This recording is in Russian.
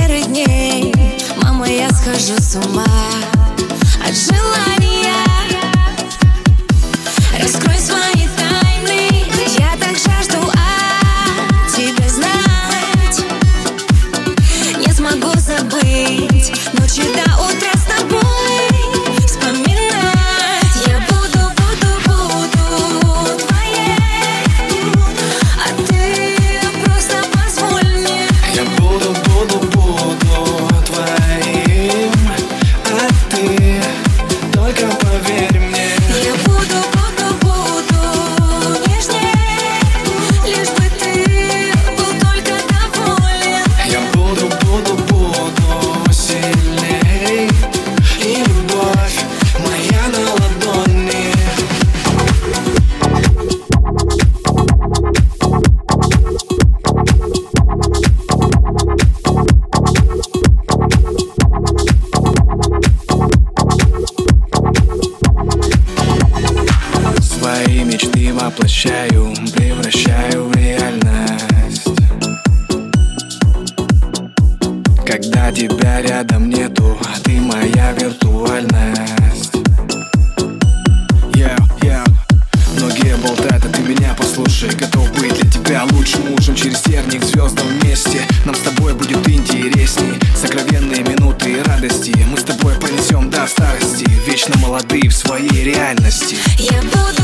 серых дней. Мама, я схожу с ума от желания. Раскрой свои тайны, я так жажду тебя знать. Не смогу забыть ночи до утра с тобой вспоминать. Я буду твоей, а ты просто позволь мне. Я буду твоим, а ты только поверь мне. Я буду нежней, лишь бы ты был только доволен. Я буду сильней, и любовь моя на ладони. Свои мечты воплощаю, превращаю в реальность. Когда тебя рядом нету, ты моя виртуальность. Многие болтают, а ты меня послушай. Готов быть для тебя лучшим мужем. Через терник звездам вместе нам с тобой будет интересней. Сокровенные минуты и радости мы с тобой понесем до старости, вечно молодые в своей реальности. Я буду